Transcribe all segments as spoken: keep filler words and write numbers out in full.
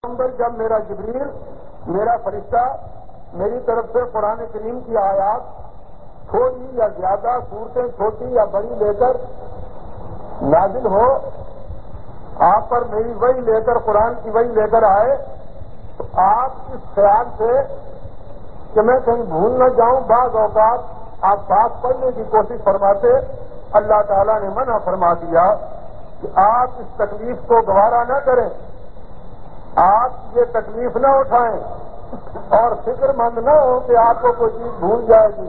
جب میرا جبریل میرا فرشتہ میری طرف سے قرآن کریم کی آیات تھوڑی یا زیادہ صورتیں چھوٹی یا بڑی لے کر نازل ہو آپ پر میری وحی لے کر قرآن کی وحی لے کر آئے تو آپ اس خیال سے کہ میں کہیں بھول نہ جاؤں بعض اوقات آپ ساتھ پڑھنے کی کوشش فرماتے اللہ تعالیٰ نے منع فرما دیا کہ آپ اس تکلیف کو گوارا نہ کریں، آپ یہ تکلیف نہ اٹھائیں اور فکر مند نہ ہو کہ آپ کو کوئی چیز بھول جائے گی۔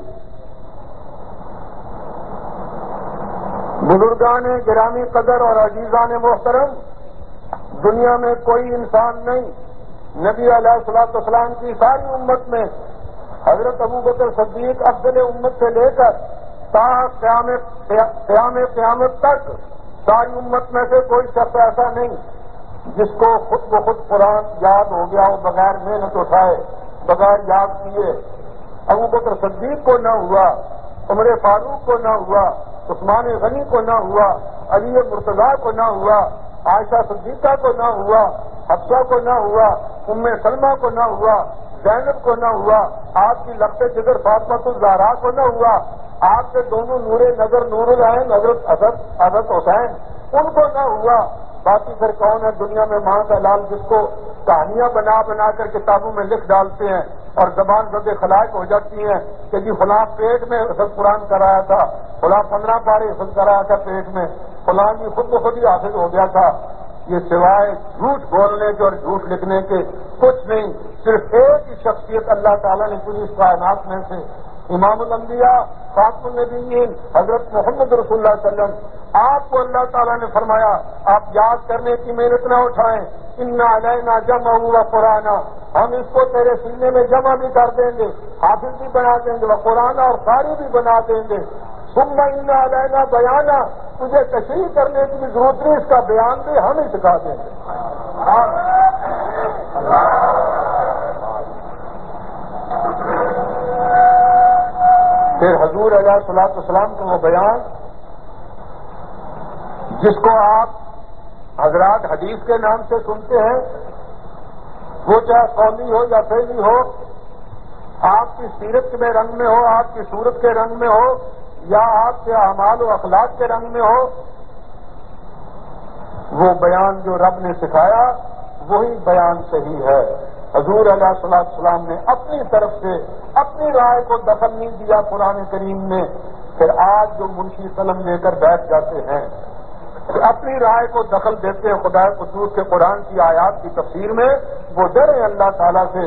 بزرگان گرامی قدر اور عزیزان محترم، دنیا میں کوئی انسان نہیں، نبی علیہ الصلوۃ والسلام کی ساری امت میں حضرت ابوبکر صدیق افضل امت سے لے کر تا قیام قیام قیامت تک ساری امت میں سے کوئی شخص ایسا نہیں جس کو خود بخود قرآن یاد ہو گیا ہو بغیر محنت اٹھائے، بغیر یاد کیے۔ ابوبکر صدیق کو نہ ہوا، عمر فاروق کو نہ ہوا، عثمان غنی کو نہ ہوا، علی مرتضیٰ کو نہ ہوا، عائشہ صدیقہ کو نہ ہوا، حفصہ کو نہ ہوا، ام سلمہ کو نہ ہوا، زینب کو نہ ہوا، آپ کی لقب جگر فاطمہ الزہرا کو نہ ہوا، آپ کے دونوں نور نظر نور العین حضرت حضرت حسین ان کو نہ ہوا۔ باقی پھر کون ہے دنیا میں ماں کا لال جس کو کہانیاں بنا بنا کر کتابوں میں لکھ ڈالتے ہیں اور زبان زد خلائق ہو جاتی ہیں کہ جی فلاں پیٹ میں حفظ قرآن کرایا تھا، فلاں پندرہ پارے حفظ کرایا تھا پیٹ میں، فلاں جی خود بخود ہی حافظ ہو گیا تھا۔ یہ سوائے جھوٹ بولنے کے اور جھوٹ لکھنے کے کچھ نہیں، صرف ایک ہی شخصیت اللہ تعالیٰ نے پوری اس کائنات میں سے امام الانبیاء خاتم النبیین حضرت محمد رسول اللہ صلی اللہ علیہ وسلم، آپ کو اللہ تعالیٰ نے فرمایا آپ یاد کرنے کی محنت نہ اٹھائیں، انا علینا جمعہ و قرآن، ہم اس کو تیرے سینے میں جمع بھی کر دیں گے، حافظ بھی بنا دیں گے، وہ قرآن اور قاری بھی بنا دیں گے، ثم انا علینا بیانا، تجھے تشریح کرنے کی بھی ضرورت نہیں، اس کا بیان بھی ہم ہی سکھا دیں گے۔ پھر حضور علیہ الصلوۃ والسلام کا وہ بیان جس کو آپ حضرات حدیث کے نام سے سنتے ہیں، وہ چاہے قولی ہو یا فعلی ہو، آپ کی سیرت میں رنگ میں ہو، آپ کی صورت کے رنگ میں ہو یا آپ کے اعمال و اخلاق کے رنگ میں ہو، وہ بیان جو رب نے سکھایا وہی بیان صحیح ہے۔ حضور علیہ الصلوۃ والسلام نے اپنی طرف سے اپنی رائے کو دخل نہیں دیا قرآن کریم میں۔ پھر آج جو منشی قلم لے کر بیٹھ جاتے ہیں اپنی رائے کو دخل دیتے ہیں خدا قدوس کے قرآن کی آیات کی تفسیر میں، وہ ڈرے اللہ تعالیٰ سے۔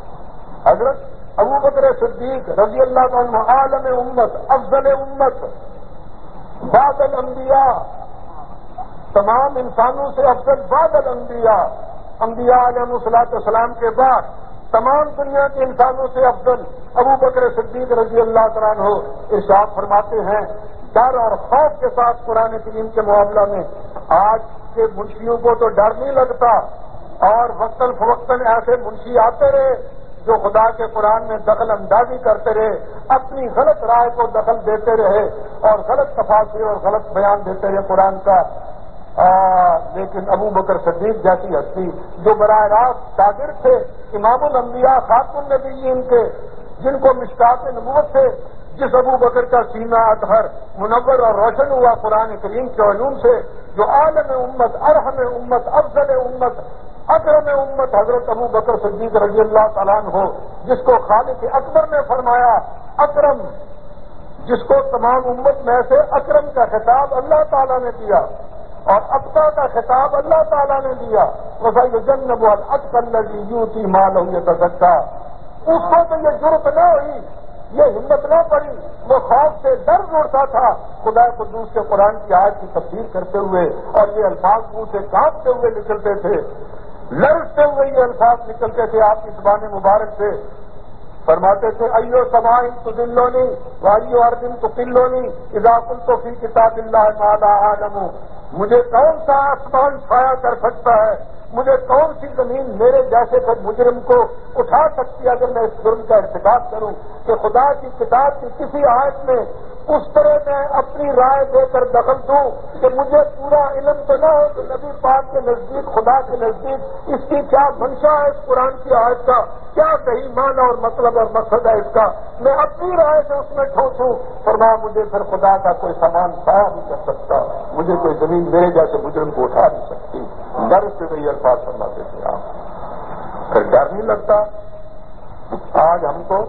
حضرت ابوبکر صدیق رضی اللہ عنہ عالم امت، افضل امت، بعد الانبیاء، تمام انسانوں سے افضل بعد الانبیاء، انبیاء علیہ الصلوۃ والسلام کے بعد تمام دنیا کے انسانوں سے افضل ابوبکر صدیق رضی اللہ تعالیٰ عنہ ارشاد فرماتے ہیں ڈر اور خوف کے ساتھ قرآن کریم کے معاملہ میں۔ آج کے منشیوں کو تو ڈر نہیں لگتا، اور وقتاً فوقتاً ایسے منشی آتے رہے جو خدا کے قرآن میں دخل اندازی کرتے رہے، اپنی غلط رائے کو دخل دیتے رہے اور غلط تفاسیر اور غلط بیان دیتے رہے قرآن کا۔ آ, لیکن ابو بکر صدیق جیسی ہستی جو براہ راست شاگرد تھے امام الانبیاء خاتم النبیین کے، جن کو مشکات نبوت سے، جس ابو بکر کا سینہ اطہر منور اور روشن ہوا قرآن کریم کے علوم سے، جو عالم امت، ارحم امت، افضل امت، اکرم امت حضرت ابو بکر صدیق رضی اللہ تعالیٰ عنہ، جس کو خالق اکبر نے فرمایا اکرم، جس کو تمام امت میں سے اکرم کا خطاب اللہ تعالیٰ نے دیا اور اتقیٰ کا خطاب اللہ تعالیٰ نے دیا، وَسَيُجَنَّبُهَا الْأَتْقَى الَّذِي يُؤْتِي مَالَهُ يَتَزَكَّىٰ، اس کو تو یہ جرأت نہ ہوئی، یہ ہمت نہ پڑی، وہ خوف سے ڈر اڑتا تھا خدا قدوس کے قرآن کی آیت کی تفسیر کرتے ہوئے، اور یہ الفاظ منہ سے کانپتے ہوئے نکلتے تھے، لرزتے ہوئے یہ الفاظ نکلتے تھے آپ کی زبان مبارک سے۔ فرماتے تھے ایو سماء تذلونی وایو ارض تقلونی اذا قلت فی کتاب اللہ ما لا اعلم، مجھے کون سا آسمان چھایا کر سکتا ہے؟ مجھے کون سی زمین میرے جیسے پھر مجرم کو اٹھا سکتی ہے اگر میں اس جرم کا ارتکاب کروں کہ خدا کی کتاب کی کسی آیت میں اس طرح میں اپنی رائے دے کر دخل دوں کہ مجھے پورا علم تو نہ ہو کہ نبی پاک کے نزدیک، خدا کے نزدیک اس کی کیا منشا ہے، اس قرآن کی آیت کا کیا صحیح معنی اور مطلب اور مقصد ہے اس کا، میں اپنی رائے سے اس میں ٹھوسوں، فرمایا مجھے پھر خدا کا کوئی سامان پایا نہیں کر سکتا، مجھے کوئی زمین میرے جیسے مجرم کو اٹھا نہیں سکتی۔ ڈر سے وہی الفاظ فرماتے تھے آپ، پھر ڈر نہیں لگتا۔ آج ہم کو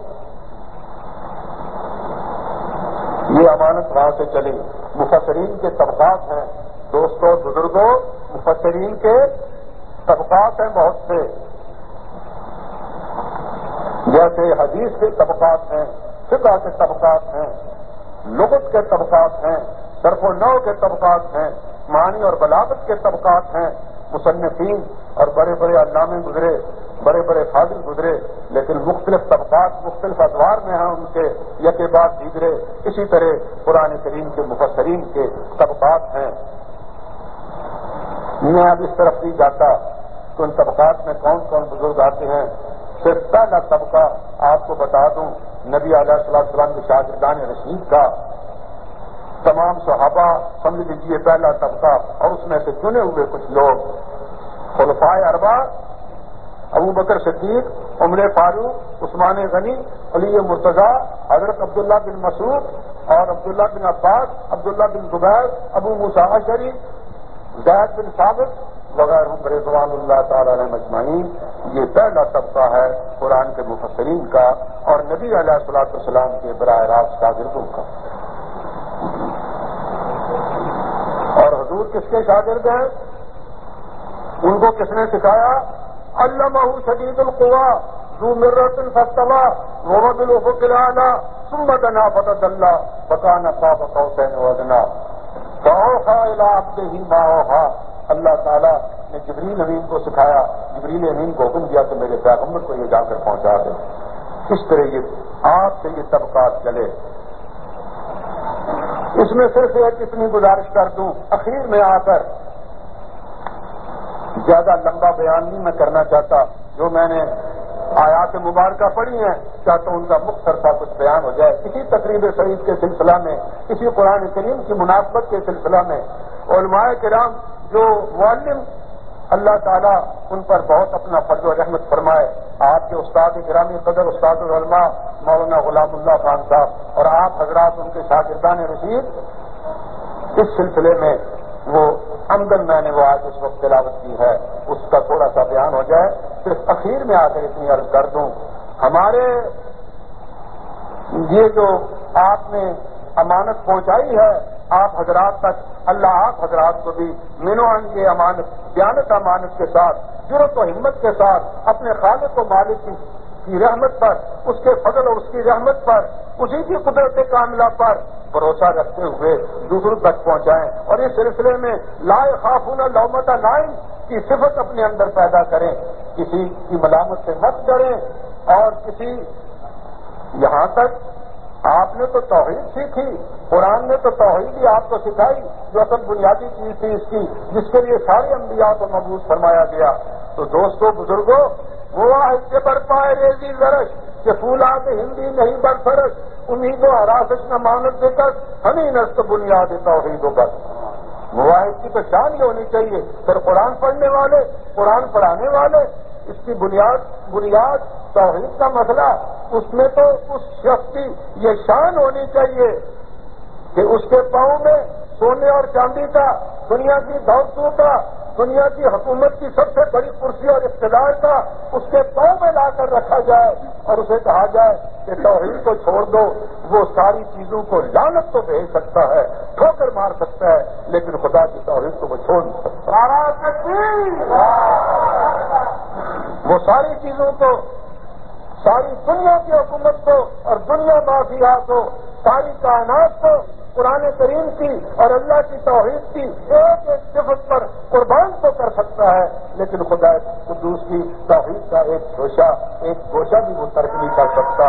یہ امانت وہاں سے چلی۔ مفسرین کے طبقات ہیں دوستوں، بزرگوں، مفسرین کے طبقات ہیں بہت سے، جیسے حدیث کے طبقات ہیں، فقہ کے طبقات ہیں، لغت کے طبقات ہیں، صرف و نحو کے طبقات ہیں، معنی اور بلاغت کے طبقات ہیں، مصنفین اور بڑے بڑے علامے گزرے، بڑے بڑے فاضل گزرے، لیکن مختلف طبقات مختلف ادوار میں ہیں ان کے، یکے بعد دیگرے۔ اسی طرح قرآن کریم کے مفسرین کے طبقات ہیں۔ میں اب اس طرف نہیں جاتا کہ ان طبقات میں کون کون بزرگ آتے ہیں۔ صرف پہلا طبقہ آپ کو بتا دوں، نبی علیہ الصلوۃ والسلام کے شاگردان رشید کا، تمام صحابہ سمجھ لیجیے پہلا طبقہ، اور اس میں سے چنے ہوئے کچھ لوگ، خلفائے اربعہ، ابو بکر صدیق، عمر فاروق، عثمان غنی، علی مرتضیٰ، حضرت عبداللہ بن مسعود اور عبداللہ بن عباس، عبداللہ بن زبیر، ابو موسیٰ اشعری، زید بن ثابت وغیرہ رضوان اللہ تعالی علیہ اجمعین۔ یہ پہلا طبقہ ہے قرآن کے مفسرین کا اور نبی علیہ الصلوۃ والسلام کے براہ راست شاگردوں کا۔ اور حضور کس کے شاگرد ہیں؟ ان کو کس نے سکھایا؟ علمہ شدید القویٰ ذو مرۃ فاستویٰ وهو بالافق الاعلیٰ ثم دنا فتدلی فکان قاب قوسین وادنیٰ فاوحیٰ الی عبدہ ما اوحیٰ۔ اللہ تعالیٰ نے جبریل امین کو سکھایا، جبریل امین کو حکم دیا کہ میرے پیغمبر کو یہ جا کر پہنچا دے۔ اس طرح یہ آپ سے یہ طبقات چلے۔ اس میں صرف ایک اتنی گزارش کر دوں اخیر میں آ کر، زیادہ لمبا بیان نہیں میں کرنا چاہتا، جو میں نے آیات مبارکہ پڑھی ہیں چاہتا ہوں ان کا مختصر سا کچھ بیان ہو جائے۔ اسی تقریب شریف کے سلسلہ میں، اسی قرآن کریم کی مناسبت کے سلسلہ میں علماء کرام جو معلم، اللہ تعالیٰ ان پر بہت اپنا فضل و رحمت فرمائے، آپ کے استاد گرامی قدر استاد العلماء مولانا غلام اللہ خان صاحب اور آپ حضرات ان کے شاگردان رشید، اس سلسلے میں وہ عمدن میں نے وہ آج اس وقت تلاوت کی ہے، اس کا تھوڑا سا بیان ہو جائے۔ صرف اخیر میں آ کر اتنی عرض کر دوں، ہمارے یہ جو آپ نے امانت پہنچائی ہے آپ حضرات تک، اللہ آپ حضرات کو بھی مینوان یہ امانت دیانت امانت کے ساتھ، جرأت و ہمت کے ساتھ اپنے خالق و مالک کی رحمت پر، اس کے فضل اور اس کی رحمت پر، اسی کی قدرت کاملہ پر بھروسہ رکھتے ہوئے دوسروں تک پہنچائیں، اور اس سلسلے میں لا یخافون لومۃ لائم کی صفت اپنے اندر پیدا کریں، کسی کی ملامت سے مت ڈریں، اور کسی یہاں تک آپ نے تو توحید سیکھی، قرآن نے تو توحید ہی آپ کو سکھائی جو اصل بنیادی چیز تھی اس کی، جس کے لیے سارے انبیاء کو مبعوث فرمایا گیا۔ تو دوستو بزرگوں، وہ واحد سے بر پائے ریزی زرش کہ فولاد ہندی نہیں بر فرش، امید و حراست نہ مانت دے کر ہمیں نست بنیاد توحید و بس۔ واحد کی تو شان یہ ہونی چاہیے، پھر قرآن پڑھنے والے، قرآن پڑھانے والے، اس کی بنیاد بنیاد توحید کا مسئلہ، اس میں تو اس شخص کی یہ شان ہونی چاہیے کہ اس کے پاؤں میں سونے اور چاندی کا، دنیا کی دولتوں کا، دنیا کی حکومت کی سب سے بڑی کرسی اور اقتدار کا اس کے پاؤں میں لا کر رکھا جائے اور اسے کہا جائے کہ توحید کو چھوڑ دو۔ وہ ساری چیزوں کو لعنت تو بھیج سکتا ہے، ٹھوکر مار سکتا ہے، لیکن خدا کی توحید کو وہ چھوڑ نہیں سکتا۔ وہ ساری چیزوں کو، ساری دنیا کی حکومت کو اور دنیا مافیا کو، ساری کائنات کو قرآن کریم کی اور اللہ کی توحید کی ایک ایک صفت پر قربان تو کر سکتا ہے، لیکن خدا قدوس کی توحید کا ایک گوشہ ایک گوشہ بھی وہ ترک نہیں کر سکتا۔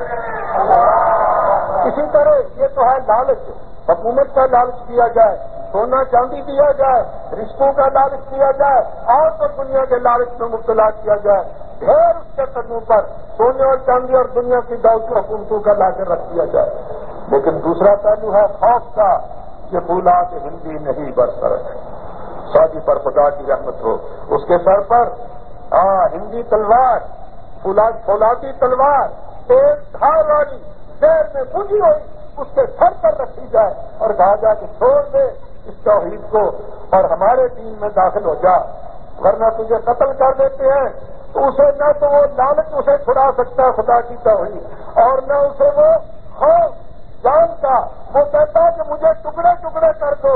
اسی طرح یہ تو ہے لالچ، حکومت کا لالچ دیا جائے، سونا چاندی دیا جائے، رشتوں کا لالچ دیا جائے، اور تو دنیا کے لالچ میں مبتلا کیا جائے، ڈھیر اس کے قدموں پر سونے اور چاندی اور دنیا کی دولت حکومتوں کا لا کر رکھ دیا جائے۔ لیکن دوسرا پہلو ہے خوف کا کہ فولاد ہندی نہیں برسر ہے، سعودی پر خدا کی رحمت ہو، اس کے سر پر آ ہندی تلوار، فولاد فولادی تلوار ایک دھار والی زیر میں پوجی ہوئی اس کے سر پر رکھی جائے اور کہا جائے کہ چھوڑ دے اس توحید کو اور ہمارے دین میں داخل ہو جا، ورنہ تجھے قتل کر دیتے ہیں۔ تو اسے نہ تو وہ لالچ اسے چھڑا سکتا ہے خدا کی توحید، اور نہ اسے وہ خوف جان کا، وہ کہتا ہے کہ مجھے ٹکڑے ٹکڑے کر دو۔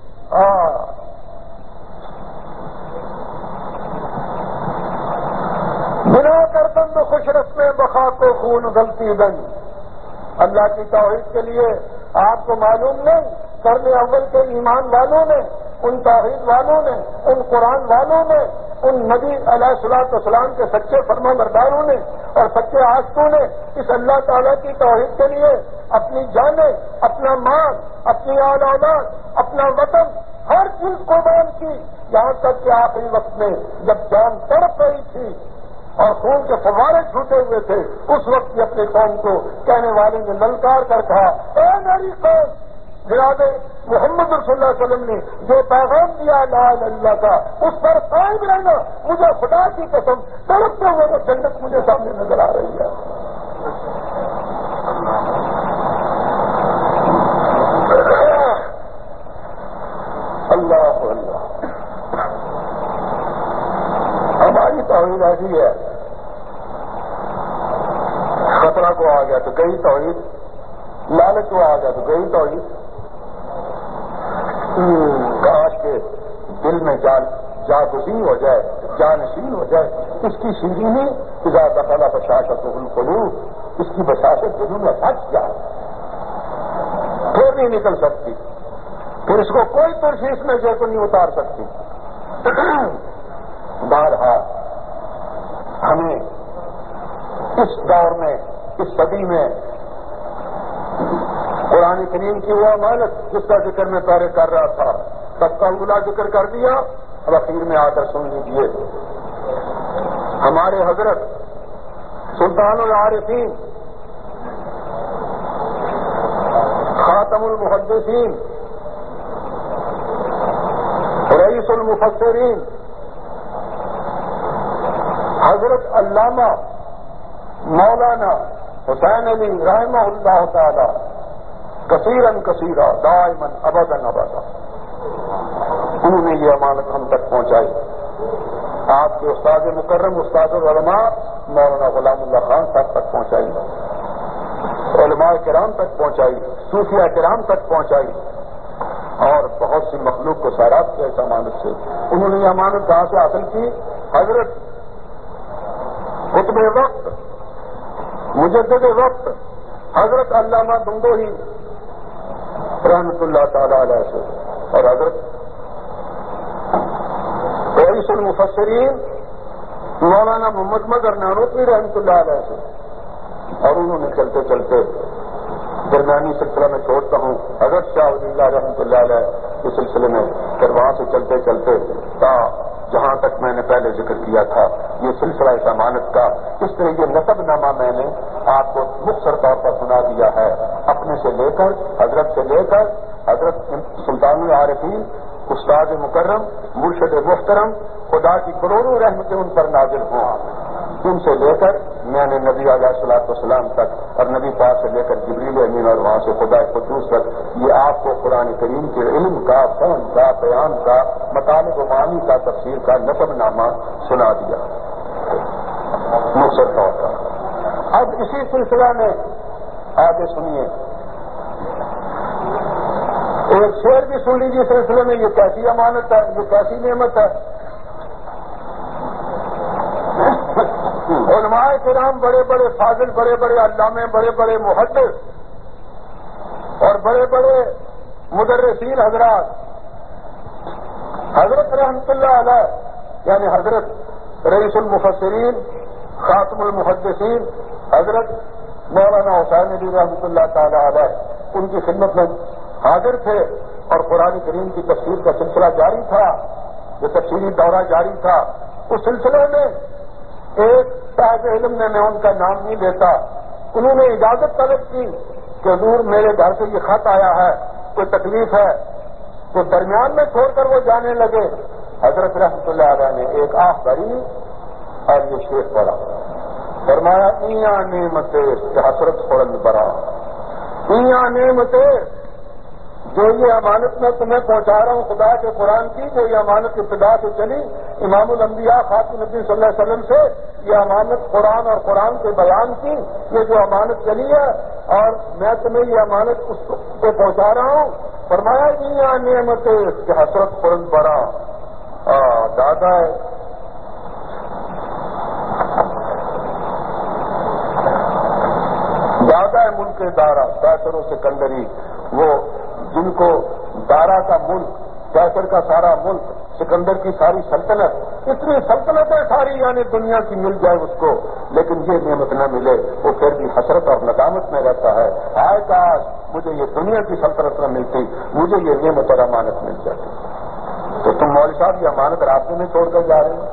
بنا کر بند خوش رسمیں بخا کو خون غلطی دن۔ اللہ کی توحید کے لیے آپ کو معلوم نہیں، قرن اول کے ایمان والوں نے، ان توحید والوں نے، ان قرآن والوں نے، ان نبی علیہ الصلوۃ والسلام کے سچے فرما برداروں نے اور سچے عاشقوں نے اس اللہ تعالیٰ کی توحید کے لیے اپنی جانیں، اپنا مال، اپنی آل اولاد، اپنا وطن، ہر چیز قربان کی، یہاں تک کہ آخری وقت میں جب جان تڑپ رہی تھی اور خون کے فوارے چھوٹے ہوئے تھے، اس وقت بھی اپنی قوم کو کہنے والے نے للکار کر کہا، اے میری قوم، جناب محمد رسول اللہ علیہ وسلم نے جو پیغام دیا لا الہ الا اللہ کا، اس پر قائم رہنا۔ مجھے خدا کی قسم تڑپتے ہوئے وہ جنت مجھے سامنے نظر آ رہی ہے۔ اللہ اللہ، ہماری توحید ایسی ہے، خطرہ کو آ گیا تو گئی توحید، لالچ کو آ گیا تو گئی توحید۔ کاش کے دل میں جان جاگزین ہو جائے، جانشین ہو جائے، اس کی شیرینی اذا دخل بشاشت القلوب، اس کی بشاشت دلوں میں پھنس جائے، پھر نہیں نکل سکتی، پھر اس کو کوئی ترشی اس میں جو کو نہیں اتار سکتی۔ بہرحال ہمیں اس دور میں، اس صدی میں قرآن کریم کی وہ امانت جس کا ذکر میں پہلے کر رہا تھا، سب کا اولا ذکر کر دیا، اب اخیر میں آ کر سن لیجیے۔ ہمارے حضرت سلطان العارفین، خاتم المحدثین، رئیس المفسرین، حضرت علامہ مولانا حسین علی رحمہ اللہ تعالی کثیرن کثیرہ دائمن ابدن ابدا، انہوں نے یہ امانت ہم تک پہنچائی۔ آپ کے استاد مکرم استاد العلماء مولانا غلام اللہ خان صاحب تک پہنچائی، علماء کرام تک پہنچائی، صوفیہ کرام تک پہنچائی، اور بہت سی مخلوق کو سیراب کیا اس امانت سے۔ انہوں نے یہ امانت کہاں سے حاصل کی؟ حضرت قطب وقت، مجدد وقت، حضرت علامہ دندوہی رحمۃ اللہ تعالی علیہ سے، اور حضرت رئیس المفسرین مولانا محمد مظہر نانوتوی رحمۃ اللہ علیہ سے، اور انہوں نے چلتے چلتے درمیانی سلسلہ میں چھوڑتا ہوں حضرت شاہ ولی اللہ رحمۃ اللہ علیہ کے سلسلے میں، پھر وہاں سے چلتے چلتے تا جہاں تک میں نے پہلے ذکر کیا تھا یہ سلسلہ اس امانت کا، اس طرح یہ نسب نامہ میں نے آپ کو مختصر طور پر سنا دیا ہے، اپنے سے لے کر حضرت سے لے کر حضرت سلطان العارفین، استاد مکرم، مرشد محترم، خدا کی کروڑوں رحمتیں ان پر نازل ہوں، ان سے لے کر میں نے نبی علیہ الصلوۃ والسلام تک، اور نبی پاک سے لے کر جبریل امین اور وہاں سے خدا قدوس تک، یہ آپ کو قرآن کریم کے علم کا، فہم کا، بیان کا، مطالب و معانی کا، تفسیر کا نسب نامہ سنا دیا مختصر طور پر۔ اب اسی سلسلہ میں آگے سنیے، ایک شعر بھی سن لیجیے سلسلے میں، یہ کیسی امانت ہے، یہ کیسی نعمت ہے۔ علماء کرام، بڑے بڑے فاضل، بڑے بڑے علامے، بڑے بڑے محدث اور بڑے بڑے مدرسین حضرات، حضرت رحمۃ اللہ علیہ یعنی حضرت رئیس المفسرین، خاتم المحدثین، حضرت مولانا حسین علی رحمۃ اللہ تعالی علیہ ان کی خدمت میں حاضر تھے اور قرآن کریم کی تفسیر کا سلسلہ جاری تھا، جو تفسیری دورہ جاری تھا، اس سلسلے میں ایک صاحب علم نے، میں ان کا نام نہیں لیتا، انہوں نے اجازت طلب کی کہ حضور میرے گھر سے یہ خط آیا ہے، کوئی تکلیف ہے، تو درمیان میں چھوڑ کر وہ جانے لگے۔ حضرت رحمۃ اللہ علیہ نے ایک آہ بھری اور یہ شیخ پڑا، فرمایا ایاں نعمتیں کہ حسرت فورن برا، ایاں نعمتیں جو یہ امانت میں تمہیں پہنچا رہا ہوں خدا کے قرآن کی، جو یہ امانت ابتدا سے چلی امام الانبیاء خاتم نبی صلی اللہ علیہ وسلم سے، یہ امانت قرآن اور قرآن کے بیان کی، یہ جو امانت چلی ہے اور میں تمہیں یہ امانت اس پہ پہنچا رہا ہوں، فرمایا یہ نعمت کہ حسرت فورن برا دادا ہے۔ دادا ہے ملک دارا کیسروں سے کندری، وہ جن کو دارا کا ملک، کیسر کا سارا ملک، سکندر کی ساری سلطنت، اتنی سلطنتیں ساری یعنی دنیا کی مل جائے اس کو، لیکن یہ نعمت نہ ملے، وہ پھر بھی حسرت اور ندامت میں رہتا ہے، ہائے کاش مجھے یہ دنیا کی سلطنت نہ ملتی، مجھے یہ نعمت اور امانت مل جاتی۔ تو تم مولوی صاحب یہ امانت راستے میں چھوڑ کر جا رہے ہیں،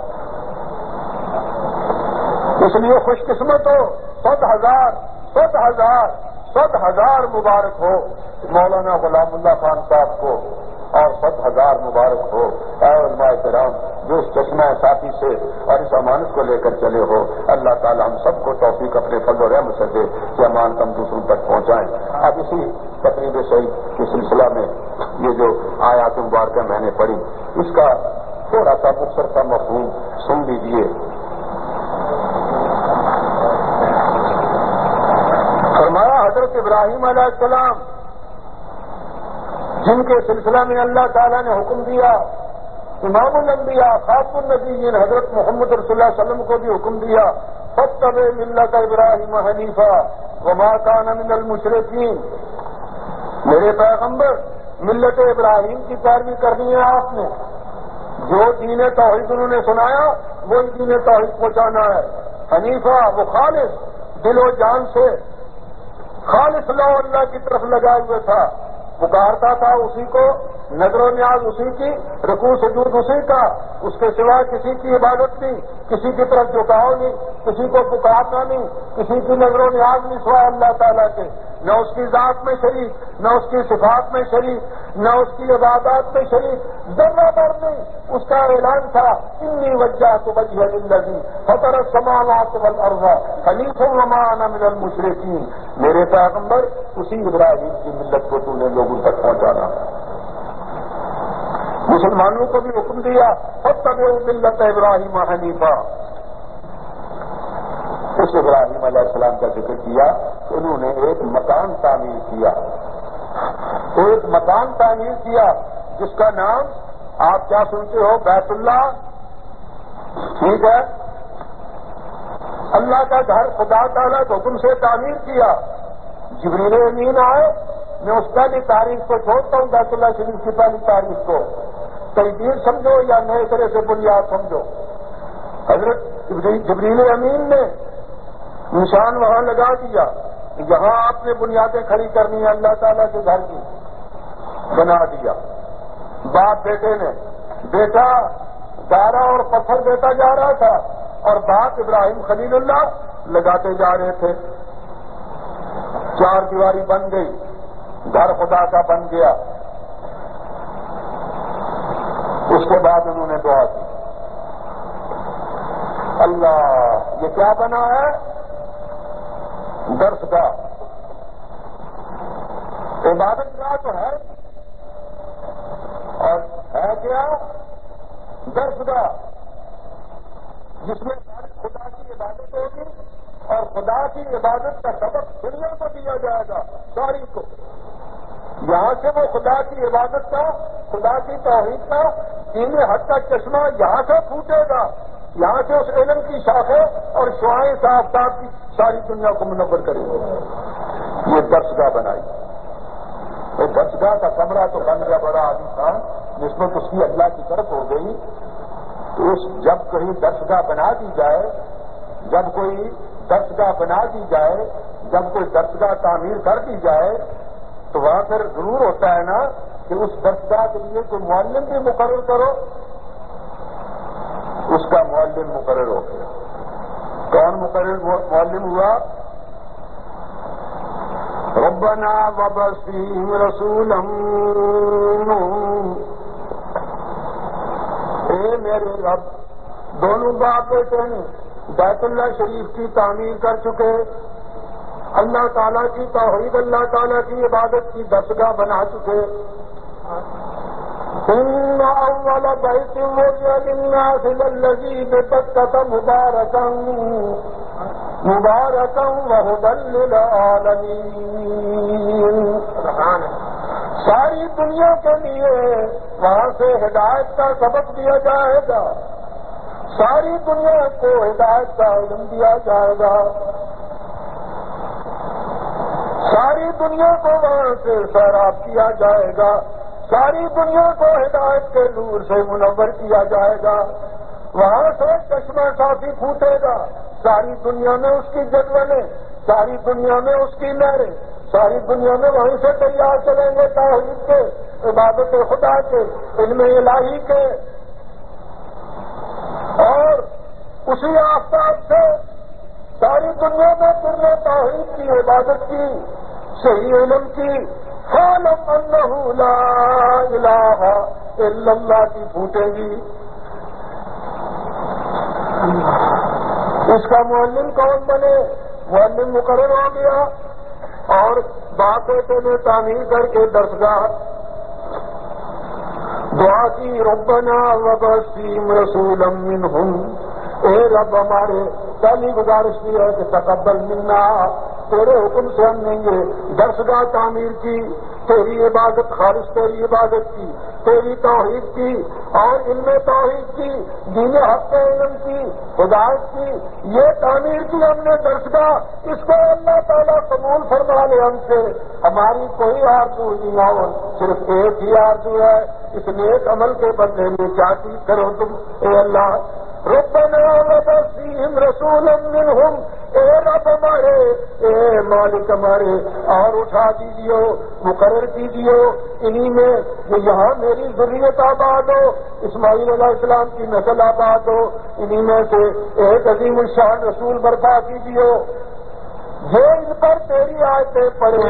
اس لیے خوش قسمت ہو، سات ہزار سات ہزار سات ہزار مبارک ہو مولانا غلام اللہ خان صاحب کو، اور سات ہزار مبارک ہو اے علماء کرام جو اس چشمہ ساتھی سے اور اس امانت کو لے کر چلے ہو۔ اللہ تعالی ہم سب کو توفیق اپنے فضل و رحم سے دے کہ امانت ہم دوسروں تک پہنچائیں۔ اب اسی تقریب شہید کے سلسلہ میں یہ جو آیات مبارکہ میں نے پڑھی، اس کا تھوڑا سا مختصر سا مفہوم سن لیجیے۔ فرمایا حضرت ابراہیم علیہ السلام جن کے سلسلہ میں اللہ تعالیٰ نے حکم دیا، امام الانبیاء خاتم النبیین حضرت محمد رسول اللہ علیہ وسلم کو بھی حکم دیا، فاتبع ملت ابراہیم حنیفا وما کان من المشرکین، میرے پیغمبر ملت ابراہیم کی پیروی کرنی ہے آپ نے، جو دین توحید انہوں نے سنایا وہی دین توحید پہنچانا ہے۔ حنیفہ وہ خالص دل و جان سے خالص اللہ اللہ کی طرف لگائے ہوئے تھا، پکارتا تھا اسی کو، نظر و نیاز اسی کی، رکوع سجود اسی کا، اس کے سوا کسی کی عبادت نہیں، کسی کی طرف جھکاؤ نہیں، کسی کو پکارنا نہیں، کسی کی نظر و نیاز نہیں سوائے اللہ تعالیٰ کے، نہ اس کی ذات میں شریک، نہ اس کی صفات میں شریک، نہ اس کی عبادات میں شریک، ذرہ بھر نہیں۔ اس کا اعلان تھا انی وجہت وجہی للذی فطر السماوات والارض حنیفا وما انا من المشرکین، میرے پیغمبر اسی ابراہیم کی ملت کو تو نے لوگوں تک پہنچانا۔ مسلمانوں کو بھی حکم دیا فاتبعوا ملت ابراہیم حنیفا، اس ابراہیم علیہ السلام کا ذکر کیا کہ انہوں نے ایک مکان تعمیر کیا، ایک مکان تعمیر کیا جس کا نام آپ کیا سنتے ہو، بیت اللہ، ٹھیک ہے، اللہ کا گھر خدا تعالیٰ کے حکم سے تعمیر کیا۔ جبریل امین آئے، میں اس پہلی تاریخ کو چھوڑتا ہوں، بیت اللہ شریف کی پہلی تاریخ کو، تجدید سمجھو یا نئے طرح سے بنیاد سمجھو۔ حضرت جبریل امین نے نشان وہاں لگا دیا، یہاں آپ نے بنیادیں کھڑی کرنی ہیں اللہ تعالیٰ کے گھر کی، بنا دیا۔ باپ بیٹے نے، بیٹا گارا اور پتھر دیتا جا رہا تھا اور باپ ابراہیم خلیل اللہ لگاتے جا رہے تھے، چار دیواری بن گئی، گھر خدا کا بن گیا۔ اس کے بعد انہوں نے دعا کی، اللہ یہ کیا بنا ہے؟ درسگاہ، عبادت گاہ تو ہے اور ہے کیا؟ درسگاہ، جس میں خدا کی عبادت ہوگی اور خدا کی عبادت کا سبق دنیا کو دیا جائے گا ساری کو۔ یہاں سے وہ خدا کی عبادت کا، خدا کی توحید کا دین حق کا چشمہ یہاں سے پھوٹے گا، یہاں سے اس علم کی شاخیں اور شعائیں آفتاب کی ساری دنیا کو منور کرے گا۔ یہ درسگاہ بنائی، وہ درسگاہ کا کمرہ تو بن گیا بڑا عالیشان، نسبت اس کی اللہ کی طرف ہو گئی۔ تو اس جب کہیں درسگاہ بنا دی جائے، جب کوئی درسگاہ بنا دی جائے، جب کوئی درسگاہ تعمیر کر دی جائے، تو وہاں پھر ضرور ہوتا ہے نا کہ اس درسگاہ کے لیے کوئی معلم بھی مقرر کرو. اس کا معلم مقرر ہو گیا. کون مقرر معلم ہوا؟ ربنا وابعث فیہم رسولا منہم. اے میرے رب، دونوں باپ بیٹے ہیں، بیت اللہ شریف کی تعمیر کر چکے، اللہ تعالیٰ کی توحید، اللہ تعالیٰ کی عبادت کی درسگاہ بنا چکے. ان اول بیت وضع للناس للذی ببکۃ مبارکا مبارکا وہدی للعالمین. ساری دنیا کے لیے وہاں سے ہدایت کا سبق دیا جائے گا، ساری دنیا کو ہدایت کا علم دیا جائے گا، ساری دنیا کو وہاں سے سیراب کیا جائے گا، ساری دنیا کو ہدایت کے نور سے منور کیا جائے گا. وہاں سے چشمہ صافی پھوٹے گا، ساری دنیا میں اس کی جدولیں، ساری دنیا میں اس کی نہریں، ساری دنیا میں وہیں سے تیار چلیں گے توحید کے، عبادت خدا کے، علم الہی کے. اور اسی آفتاب سے ساری دنیا میں پورے توحید کی، عبادت کی، صحیح علم کی، فَاعْلَمْ أَنَّهُ لَا إِلَٰهَ إِلَّا اللَّهُ کی پھوٹے گی. اس کا معلم کون بنے؟ معلم مقرر ہو گیا، اور باپ بیٹے نے تعمیر کر کے درسگاہ دعا کی. ربنا وابعث فیہم رسولا منہم. اے رب، ہمارے پہلی گزارش کی ہے کہ تقبل منا، تیرے حکم سے ہم نے یہ درسگاہ تعمیر کی، تیری عبادت، خالص تیری عبادت کی، تیری توحید کی اور علم توحید کی، دین حق کے علم کی، ہدایت کی، یہ تعمیر کی ہم نے درسگاہ. اس کو اللہ تعالیٰ قبول فرما لے ہم سے. ہماری کوئی آرزو نہیں اور صرف ایک ہی آرزو ہے، اس نیک عمل کے بدلے میں کیا چیز کرو تم اے اللہ. ربنا وابعث فیہم رسولا منہم. اے رب ہمارے، اے مالک ہمارے، اور اٹھا دیجیے، مقرر کیجیے انہی میں کہ یہاں میری ذریت آباد ہو، اسماعیل علیہ السلام کی نسل آباد ہو، انہی میں سے ایک عظیم الشان رسول برپا کیجیے جو ان پر تیری آیتیں پڑھے،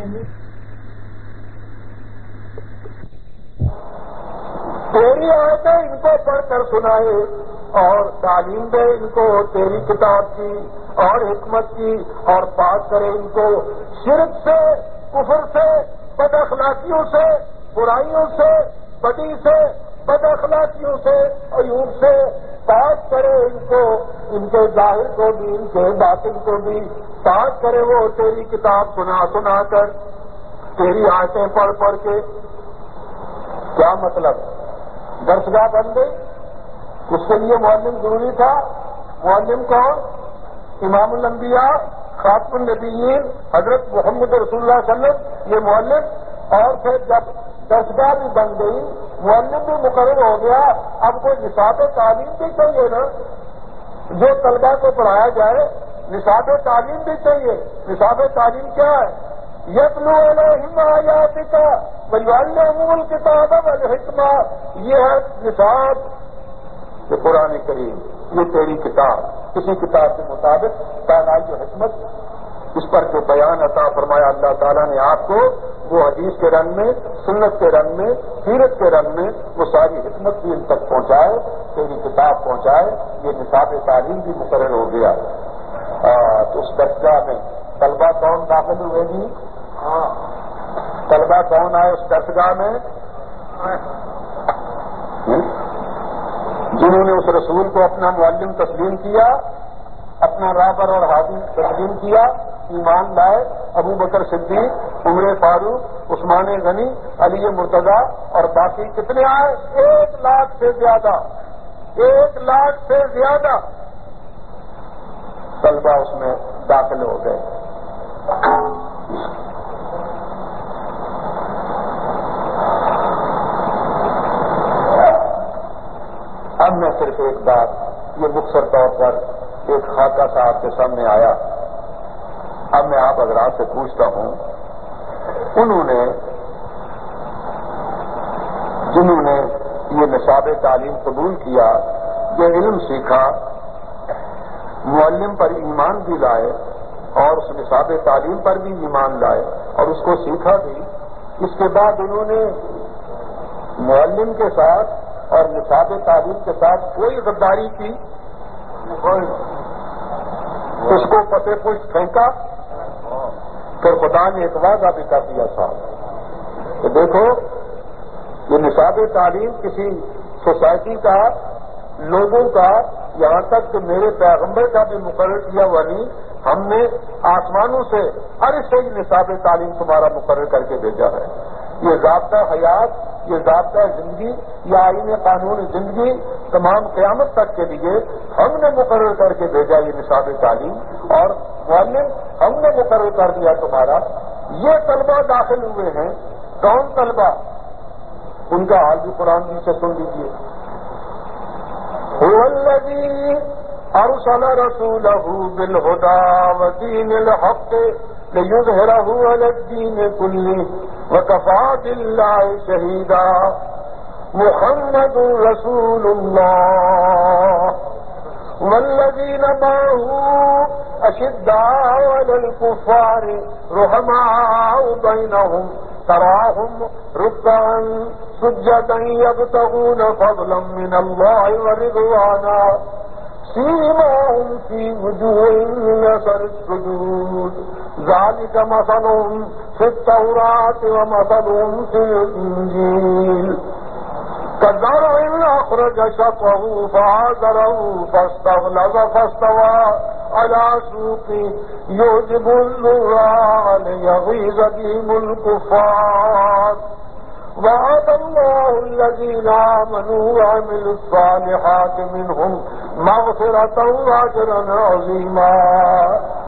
تیری آیتیں ان کو پڑھ کر سنائے اور تعلیم دے ان کو تیری کتاب کی اور حکمت کی، اور پاک کرے ان کو شرک سے، کفر سے، بد اخلاقیوں سے، برائیوں سے، بدی سے، بد اخلاقیوں سے، عیوب سے پاک کرے ان کو، ان کے ظاہر کو بھی، ان کے باطن کو بھی پاک کرے. وہ تیری کتاب سنا سنا کر، تیری آیتیں پڑھ پڑھ کے. کیا مطلب؟ درسگاہ بن گئی. اس کے لیے معلم ضروری تھا. معلم کون؟ امام الانبیاء، خاتم النبیین، حضرت محمد رسول اللہ صلی اللہ علیہ وسلم، یہ معلم. اور پھر جب درسگاہ بھی بن گئی، معلم بھی مقرر ہو گیا، اب کوئی نصاب تعلیم بھی چاہیے نا، جو طلبہ کو پڑھایا جائے. نصاب تعلیم بھی چاہیے. نصاب تعلیم کیا ہے؟ یتلو علیہم آیاتک ویعلمہم الکتاب والحکمہ. یہ ہے نصاب کہ قرآن کریم، یہ تیری کتاب، کسی کتاب کے مطابق دانائی و حکمت، اس پر جو بیان عطا فرمایا اللہ تعالیٰ نے آپ کو، وہ حدیث کے رنگ میں، سنت کے رنگ میں، سیرت کے رنگ میں، وہ ساری حکمت بھی ان تک پہنچائے، تیری کتاب پہنچائے. یہ نصاب تعلیم بھی مقرر ہو گیا. تو اس درسگاہ میں طلبہ کون داخل ہوئے گی؟ طلبہ کون آئے اس درسگاہ میں؟ جنہوں نے اس رسول کو اپنا معلم تسلیم کیا، اپنا رہبر اور ہادی تسلیم کیا، ایمان لائے. ابو بکر صدیق، عمر فاروق، عثمان غنی، علی مرتضیٰ اور باقی کتنے آئے؟ ایک لاکھ سے زیادہ، ایک لاکھ سے زیادہ طلبہ اس میں داخل ہو گئے. اب میں صرف ایک بات، یہ مختصر طور پر ایک خاکہ صاحب کے سامنے آیا. اب میں آپ حضرات سے پوچھتا ہوں، انہوں نے جنہوں نے یہ نصاب تعلیم قبول کیا، یہ علم سیکھا، معلم پر ایمان بھی لائے اور اس نصاب تعلیم پر بھی ایمان لائے اور اس کو سیکھا بھی، اس کے بعد انہوں نے معلم کے ساتھ اور نصاب تعلیم کے ساتھ کوئی غداری کی، اس کو پتے پشت پھینکا، پھر خدا نے ایک وعدہ بھی کر دیا صاحب کہ دیکھو یہ نصاب تعلیم کسی سوسائٹی کا، لوگوں کا، یہاں تک کہ میرے پیغمبر کا بھی مقرر کیا ہوا نہیں، ہم نے آسمانوں سے ہر صحیح نصاب تعلیم تمہارا مقرر کر کے بھیجا ہے۔ یہ ضابطہ حیات، یہ ضابطہ زندگی، یہ آئین قانون زندگی تمام قیامت تک کے لیے ہم نے مقرر کر کے بھیجا یہ نصاب تعلیم، اور معلم ہم نے مقرر کر دیا تمہارا۔ یہ طلبہ داخل ہوئے ہیں، کون طلبہ؟ ان کا حال بھی قرآن جی سے سن لیجیے۔ هو الذي أرسل رسوله بالهدى ودين الحق ليظهره على الدين كله وكفى بالله شهيدا محمد رسول الله والذين معه أشداء على الكفار رحماء بينهم تراهم ركعا سجدا يبتغون فضلا من الله ورضوانا سيماهم في وجوههم من أثر السجود ذلك مثلهم في التوراة ومثلهم في الإنجيل كزرع أخرج شطه فآزره فاستغلظ فاستوى على سوقه يعجب الزراع ليغيظ بهم الكفار وعد الله الذين آمنوا وعملوا الصالحات منهم مغفرة وأجرا عظيما